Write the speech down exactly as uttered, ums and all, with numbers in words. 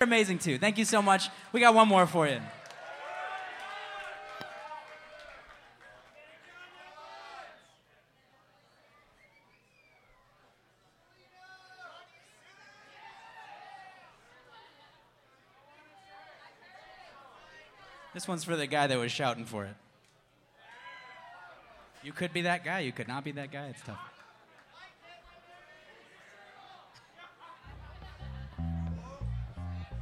amazing too. Thank you so much. We got one more for you. This one's for the guy that was shouting for it. You could be that guy. You could not be that guy. It's tough.